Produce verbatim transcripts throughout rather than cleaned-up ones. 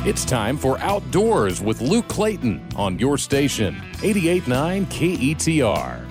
It's time for Outdoors with Luke Clayton on your station, eighty-eight point nine K E T R.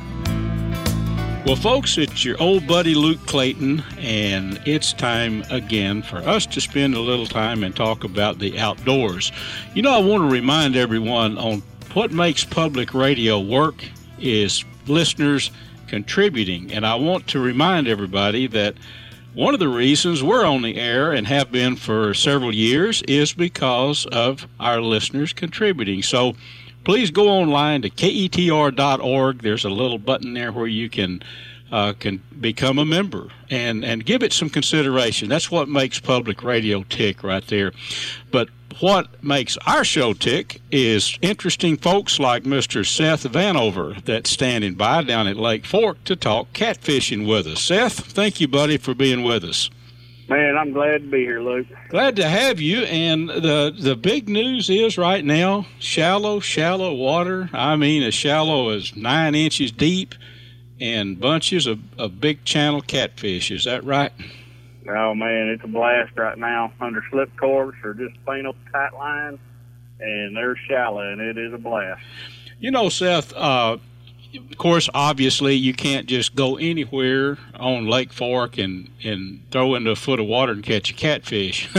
Well, folks, it's your old buddy Luke Clayton, and it's time again for us to spend a little time and talk about the outdoors. You know, I want to remind everyone on what makes public radio work is listeners contributing, and I want to remind everybody that one of the reasons we're on the air and have been for several years is because of our listeners contributing. So please go online to K E T R dot org. There's a little button there where you can uh, can become a member and, and give it some consideration. That's what makes public radio tick right there. But what makes our show tick is interesting folks like Mister Seth Vanover that's standing by down at Lake Fork to talk catfishing with us. Seth, thank you, buddy, for being with us. Man, I'm glad to be here, Luke. Glad to have you. And the the big news is right now, shallow, shallow water. I mean, as shallow as nine inches deep and bunches of, of big channel catfish. Is that right? Oh, man, it's a blast right now under slip corks or just plain old tight lines, and they're shallow, and it is a blast. You know, Seth, uh, of course, obviously, you can't just go anywhere on Lake Fork and, and throw into a foot of water and catch a catfish.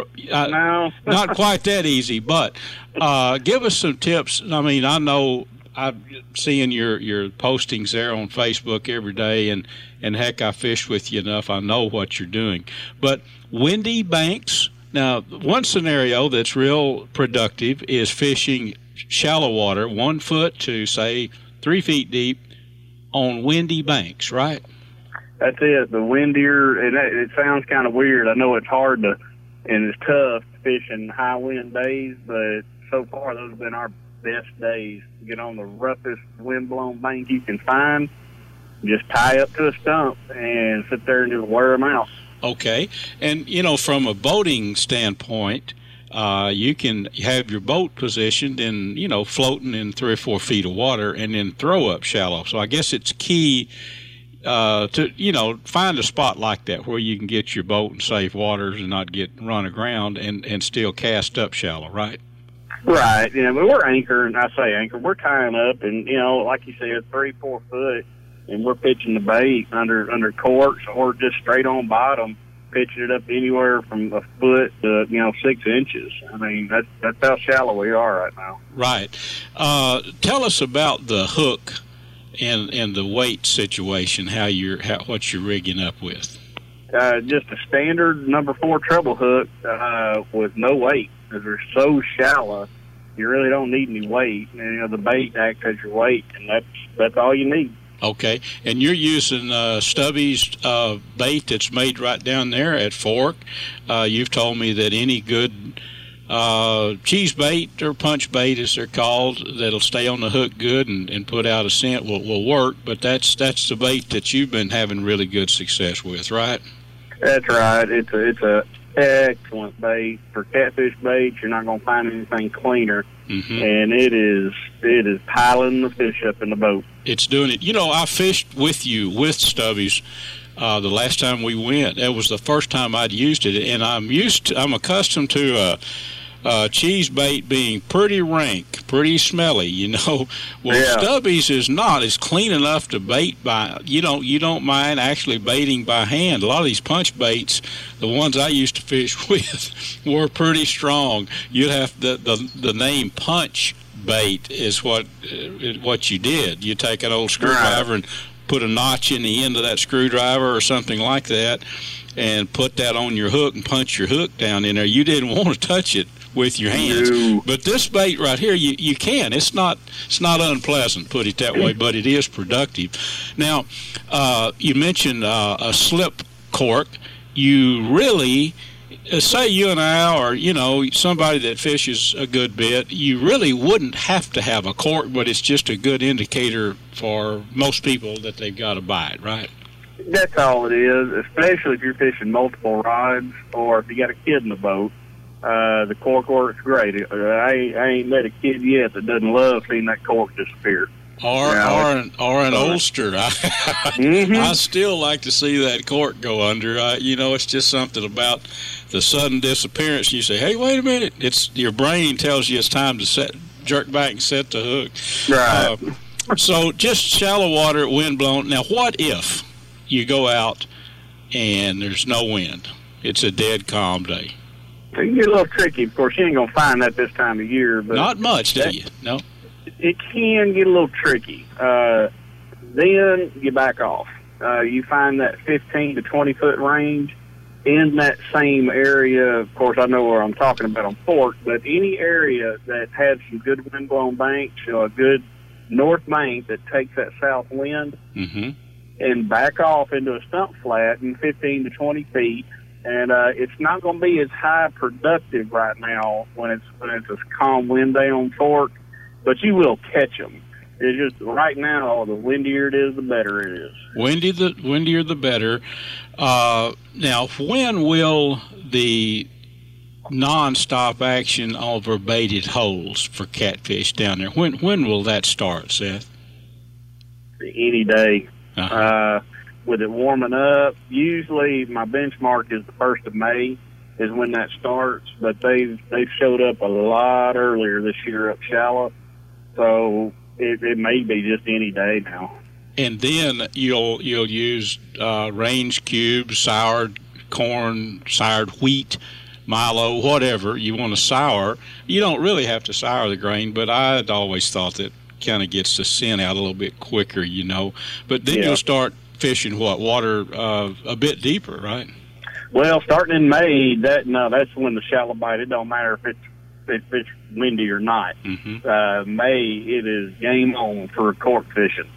No. Not quite that easy, but uh, give us some tips. I mean, I know I'm seeing your, your postings there on Facebook every day, and, and heck, I fish with you enough. I know what you're doing. But windy banks, now, one scenario that's real productive is fishing shallow water, one foot to, say, three feet deep on windy banks, right? That's it. The windier, and it, it sounds kind of weird. I know it's hard to, and it's tough to fish in high wind days, but so far those have been our best days. Get on the roughest wind-blown bank you can find, just tie up to a stump and sit there and just wear them out. Okay. And, you know, from a boating standpoint, uh, you can have your boat positioned in, you know, floating in three or four feet of water and then throw up shallow. So I guess it's key uh, to, you know, find a spot like that where you can get your boat in safe waters and not get run aground and, and still cast up shallow, right? Right. You know, but we're anchoring, I say anchor, we're tying up, and, you know, like you said, three, four foot, and we're pitching the bait under under corks or just straight on bottom, pitching it up anywhere from a foot to, you know, six inches. I mean, that's, that's how shallow we are right now. Right. Uh, tell us about the hook and and the weight situation, how you're, how, what you're rigging up with. Uh, just a standard number four treble hook uh, with no weight. Because they're so shallow, you really don't need any weight. And, you know, the bait acts as your weight, and that's that's all you need. Okay, and you're using uh, Stubby's uh, bait that's made right down there at Fork. Uh, you've told me that any good uh, cheese bait or punch bait, as they're called, that'll stay on the hook good and, and put out a scent will, will work. But that's that's the bait that you've been having really good success with, right? That's right. It's a it's a excellent bait for catfish bait. You're not going to find anything cleaner, mm-hmm. and it is it is piling the fish up in the boat. It's doing it. You know, I fished with you with Stubby's uh, the last time we went. That was the first time I'd used it, and I'm used to, I'm accustomed to uh, uh, cheese bait being pretty rank, pretty smelly. You know, well, yeah. Stubby's is not. It's clean enough to bait by. You don't you don't mind actually baiting by hand. A lot of these punch baits, the ones I used to fish with, were pretty strong. You'd have the the, the name punch bait is what uh, what you did. You take an old screwdriver and put a notch in the end of that screwdriver or something like that, and put that on your hook and punch your hook down in there. You didn't want to touch it with your hands. No. But this bait right here, you, you can. It's not it's not unpleasant, put it that way, but it is productive. Now, uh, you mentioned uh, a slip cork. You really, uh, say you and I, or, you know, somebody that fishes a good bit, you really wouldn't have to have a cork, but it's just a good indicator for most people that they've got a bite, right? That's all it is, especially if you're fishing multiple rods or if you got a kid in the boat. Uh, the cork works great. I, I ain't met a kid yet that doesn't love seeing that cork disappear. Or Yeah, or an or an Ulster. I, Mhm. I still like to see that cork go under. I, you know, it's just something about the sudden disappearance. You say, "Hey, wait a minute!" It's your brain tells you it's time to set, jerk back and set the hook. Right. Uh, so just shallow water, wind blown. Now, what if you go out and there's no wind? It's a dead calm day. So you get a little tricky. Of course, you ain't gonna find that this time of year, but Not much, do that- you? No. it can get a little tricky. Uh, then you back off. Uh, you find that fifteen to twenty foot range in that same area. Of course, I know where I'm talking about on Fork, but any area that had some good wind blown banks, you know, a good north bank that takes that south wind, Mm-hmm. and back off into a stump flat in fifteen to twenty feet. And uh, it's not going to be as high productive right now when it's when it's a calm wind day on Fork, but you will catch them. It's just right now, the windier it is, the better it is. Windy the windier the better. Uh, now, when will the non-stop action over baited holes for catfish down there? When when will that start, Seth? Any day. Uh-huh. Uh, with it warming up, usually my benchmark is the first of May is when that starts, but they've they've showed up a lot earlier this year up shallow, so it, it may be just any day now. And then you'll you'll use uh, range cubes, soured corn, soured wheat, Milo, whatever you want to sour. You don't really have to sour the grain, but I'd always thought that kind of gets the scent out a little bit quicker, you know. But then Yeah. you'll start fishing what water uh, a bit deeper, right? Well, starting in May, that no, that's when the shallow bite. It don't matter if it's if it's windy or not. Mm-hmm. Uh, May, it is game on for cork fishing.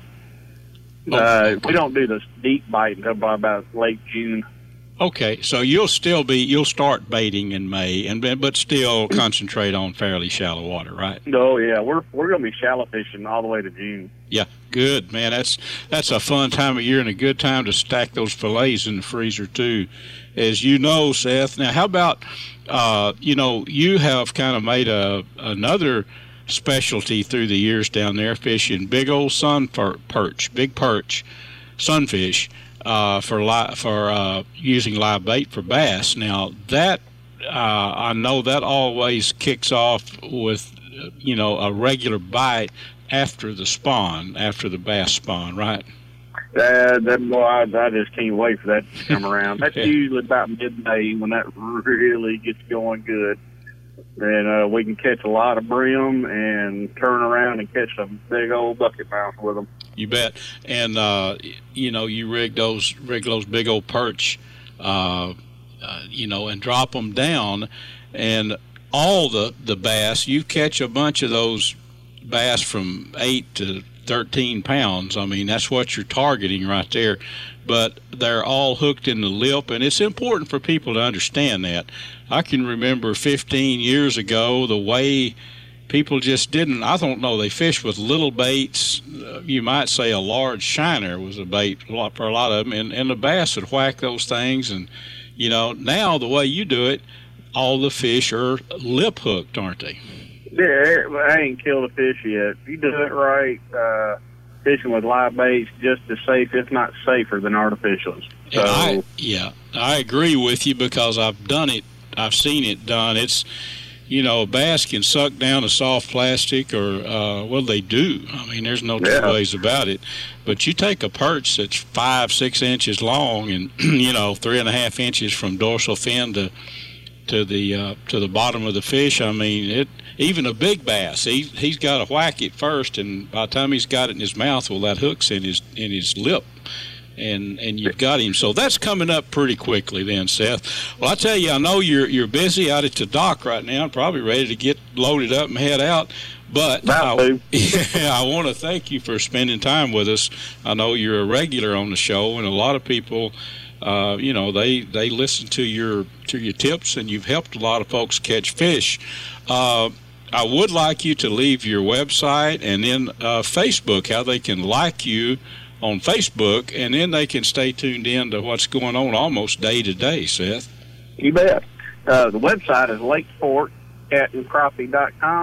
Oh, Uh, okay. we don't do this deep bite until by about late June. Okay, so you'll still be you'll start baiting in May, and but still concentrate on fairly shallow water, right? Oh yeah, we're we're gonna be shallow fishing all the way to June. Yeah, good, man. That's that's a fun time of year and a good time to stack those fillets in the freezer too, as you know, Seth. Now, how about uh, you know you have kind of made a another specialty through the years down there, fishing big old sun per- perch, big perch, sunfish. Uh, for li- for uh, using live bait for bass. Now that uh, I know that always kicks off with uh, you know a regular bite after the spawn, after the bass spawn, right? Uh, that boy, I, I just can't wait for that to come around. That's Yeah. usually about midday when that really gets going good, and uh, we can catch a lot of brim and turn around and catch some big old bucket mouth with them. You bet. And uh, you know you rig those rig those big old perch, uh, uh, you know, and drop them down, and all the the bass you catch a bunch of those bass from eight to thirteen pounds. I mean, that's what you're targeting right there. But they're all hooked in the lip, and it's important for people to understand that. I can remember fifteen years ago the way people just didn't, I don't know, they fished with little baits. Uh, you might say a large shiner was a bait for a lot of them, and, and the bass would whack those things. And, you know, now the way you do it, all the fish are lip hooked, aren't they? Yeah, I ain't killed a fish yet. If you do it right, uh, fishing with live bait's just as safe, if not safer, than artificials. So, And I, yeah, I agree with you because I've done it. I've seen it done. It's, you know, a bass can suck down a soft plastic, or uh, well, they do. I mean, there's no two Yeah. ways about it. But you take a perch that's five, six inches long, and you know, three and a half inches from dorsal fin to to the uh, to the bottom of the fish. I mean, it. Even a big bass, he he's got to whack it first, and by the time he's got it in his mouth, well, that hook's in his in his lip. And and you've got him. So that's coming up pretty quickly then, Seth. Well, I tell you, I know you're you're busy out at the dock right now, probably ready to get loaded up and head out. But About I, to. yeah, I want to thank you for spending time with us. I know you're a regular on the show, and a lot of people, uh, you know, they they listen to your to your tips, and you've helped a lot of folks catch fish. Uh, I would like you to leave your website and then uh, Facebook, how they can like you on Facebook, and then they can stay tuned in to what's going on almost day to day, Seth. You bet. Uh, the website is lake fork cat and crappie dot com.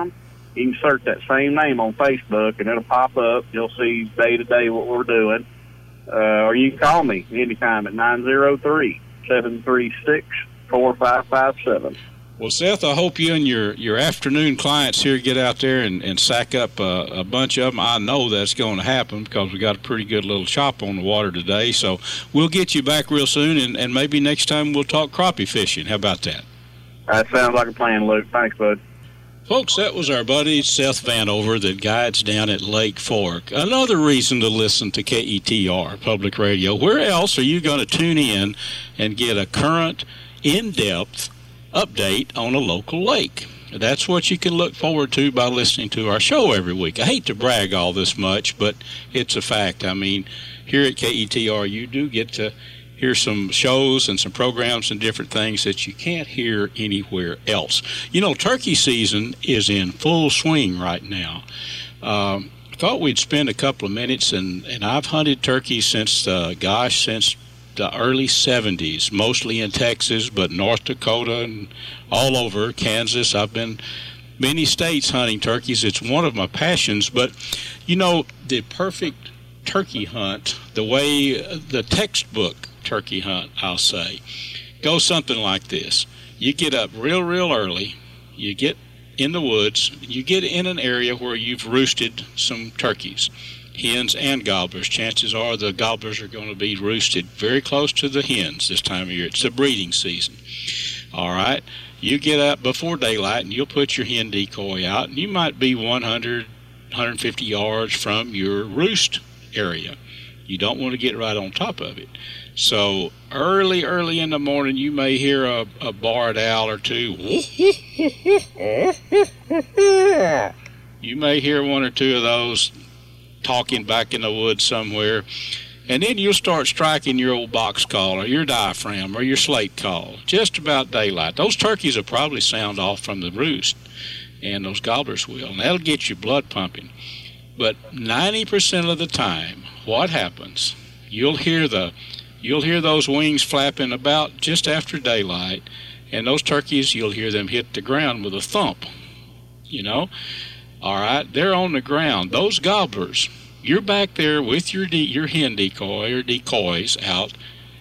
You can search that same name on Facebook, and it'll pop up. You'll see day-to-day what we're doing. Uh, or you can call me anytime at nine oh three, seven three six, four five five seven. Well, Seth, I hope you and your, your afternoon clients here get out there and, and sack up a, a bunch of them. I know that's going to happen because we got a pretty good little chop on the water today. So we'll get you back real soon, and, and maybe next time we'll talk crappie fishing. How about that? That sounds like a plan, Luke. Thanks, bud. Folks, that was our buddy Seth Vanover that guides down at Lake Fork. Another reason to listen to K E T R Public Radio. Where else are you going to tune in and get a current, in-depth update on a local lake? That's what you can look forward to by listening to our show every week. I hate to brag all this much, but it's a fact. I mean, here at K E T R, you do get to hear some shows and some programs and different things that you can't hear anywhere else. You know, turkey season is in full swing right now. Um, thought we'd spend a couple of minutes, and, and I've hunted turkeys since, uh, gosh, since the early seventies, mostly in Texas, but North Dakota and all over Kansas. I've been many states hunting turkeys. It's one of my passions. But, you know, the perfect turkey hunt, the way the textbook turkey hunt, I'll say, goes something like this. You get up real, real early. You get in the woods. You get in an area where you've roosted some turkeys, hens and gobblers. Chances are the gobblers are going to be roosted very close to the hens this time of year. It's the breeding season. All right. You get up before daylight, and you'll put your hen decoy out, and you might be one hundred, one hundred fifty yards from your roost area. You don't want to get right on top of it. So early, early in the morning, you may hear a, a barred owl or two. You may hear one or two of those talking back in the woods somewhere. And then you'll start striking your old box call or your diaphragm or your slate call just about daylight. Those turkeys will probably sound off from the roost, and those gobblers will, and that'll get your blood pumping. But ninety percent of the time, what happens, you'll hear the you'll hear those wings flapping about just after daylight, and those turkeys, you'll hear them hit the ground with a thump, you know. All right, they're on the ground. Those gobblers, you're back there with your de- your hen decoy or decoys out,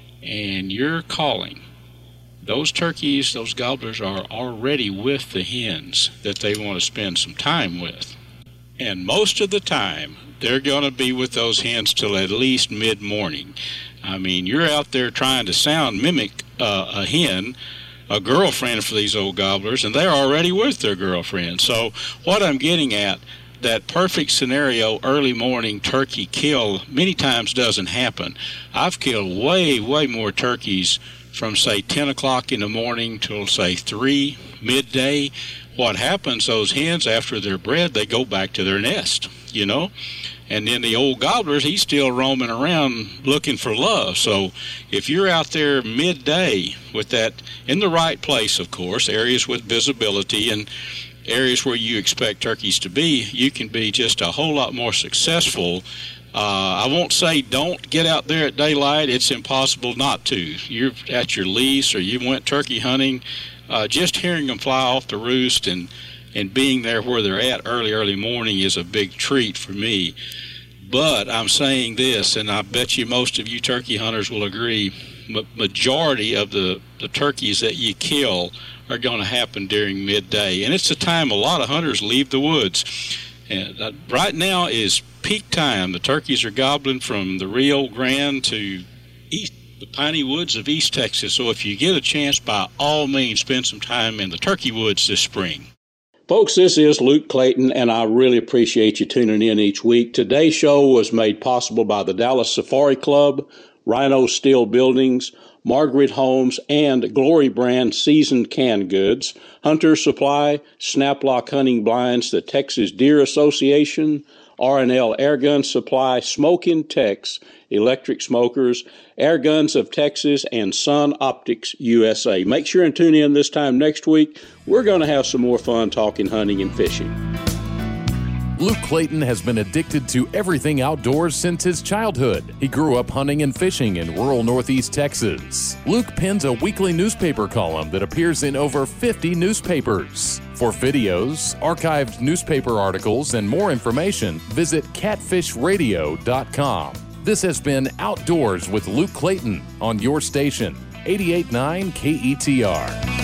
and you're calling. Those turkeys, those gobblers are already with the hens that they want to spend some time with. And most of the time, they're going to be with those hens till at least mid-morning. I mean, you're out there trying to sound mimic uh, a hen, a girlfriend for these old gobblers, and they're already with their girlfriend. So what I'm getting at, that perfect scenario, early morning turkey kill, many times doesn't happen. I've killed way, way more turkeys from, say, ten o'clock in the morning till, say, three, midday. What happens, those hens, after they're bred, they go back to their nest, you know. And then the old gobblers, he's still roaming around looking for love. So if you're out there midday with that, in the right place, of course, areas with visibility and areas where you expect turkeys to be, you can be just a whole lot more successful. Uh, I won't say don't get out there at daylight. It's impossible not to. You're at your lease or you went turkey hunting. Uh, just hearing them fly off the roost and, and being there where they're at early, early morning is a big treat for me. But I'm saying this, and I bet you most of you turkey hunters will agree, ma- majority of the, the turkeys that you kill are going to happen during midday. And it's the time a lot of hunters leave the woods. And uh, right now is peak time. The turkeys are gobbling from the Rio Grande to east, the piney woods of East Texas. So if you get a chance, by all means, spend some time in the turkey woods this spring. Folks, this is Luke Clayton, and I really appreciate you tuning in each week. Today's show was made possible by the Dallas Safari Club, Rhino Steel Buildings, Margaret Homes, and Glory Brand Seasoned Canned Goods, Hunter Supply, Snaplock Hunting Blinds, the Texas Deer Association, R and L Airgun Supply, Smokin' Tex, Electric Smokers, Air Guns of Texas, and Sun Optics U S A. Make sure and tune in this time next week. We're going to have some more fun talking hunting and fishing. Luke Clayton has been addicted to everything outdoors since his childhood. He grew up hunting and fishing in rural Northeast Texas. Luke pens a weekly newspaper column that appears in over fifty newspapers. For videos, archived newspaper articles, and more information, visit catfish radio dot com. This has been Outdoors with Luke Clayton on your station, eighty-eight point nine K E T R.